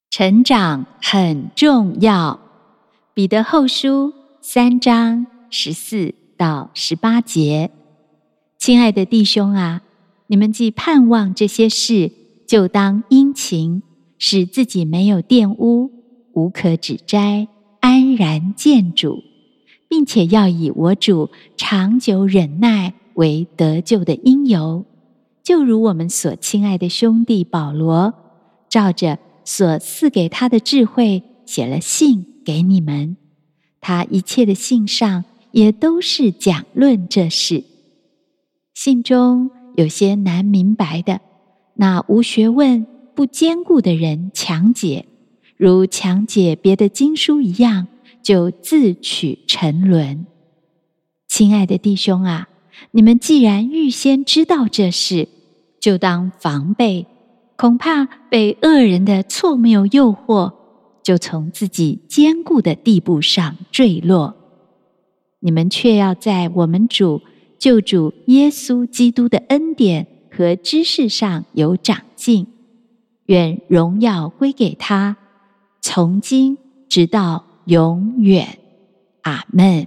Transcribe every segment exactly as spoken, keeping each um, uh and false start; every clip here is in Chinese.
成长很重要。彼得后书三章十四到十八节。亲爱的弟兄啊，你们既盼望这些事，就当殷勤，使自己没有玷污，无可指摘，安然见主，并且要以我主长久忍耐为得救的因由。就如我们所亲爱的兄弟保罗，照着所赐给他的智慧写了信给你们，他一切的信上也都是讲论这事。信中有些难明白的，那无学问不坚固的人强解，如强解别的经书一样，就自取沉沦。亲爱的弟兄啊，你们既然预先知道这事，就当防备，恐怕被恶人的错谬诱惑，就从自己坚固的地步上坠落。你们却要在我们主救主耶稣基督的恩典和知识上有长进，愿荣耀归给他，从今直到永远。阿们。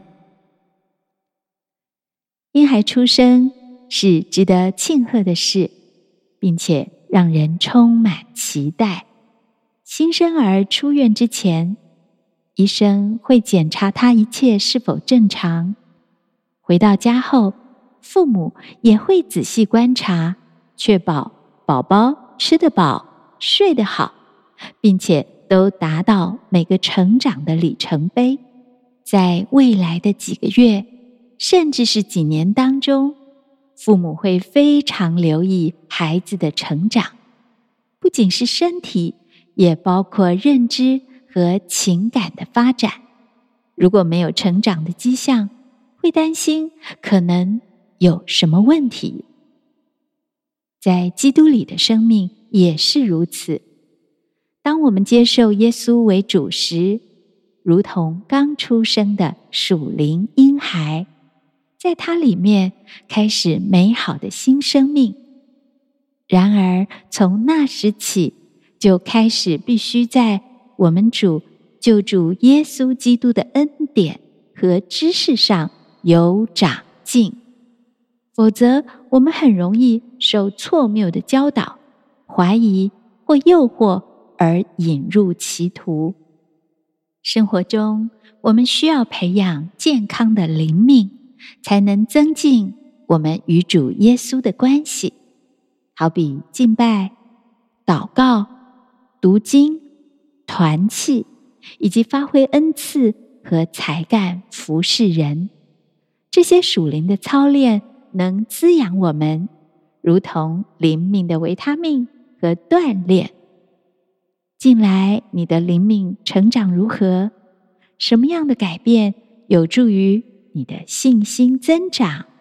婴孩出生是值得庆贺的事，并且让人充满期待。新生儿出院之前，医生会检查他一切是否正常。回到家后，父母也会仔细观察，确保宝宝吃得饱、睡得好，并且都达到每个成长的里程碑。在未来的几个月，甚至是几年当中，父母会非常留意孩子的成长，不仅是身体，也包括认知和情感的发展。如果没有成长的迹象，会担心可能有什么问题。在基督里的生命也是如此。当我们接受耶稣为主时，如同刚出生的属灵婴孩，在他里面开始美好的新生命。然而从那时起，就开始必须在我们主救主耶稣基督的恩典和知识上有长进，否则我们很容易受错谬的教导、怀疑或诱惑而引入歧途。生活中，我们需要培养健康的灵命，才能增进我们与主耶稣的关系，好比敬拜、祷告、读经、团契，以及发挥恩赐和才干服侍人。这些属灵的操练能滋养我们，如同灵命的维他命和锻炼。近来你的灵命成长如何？什么样的改变有助于你的信心增长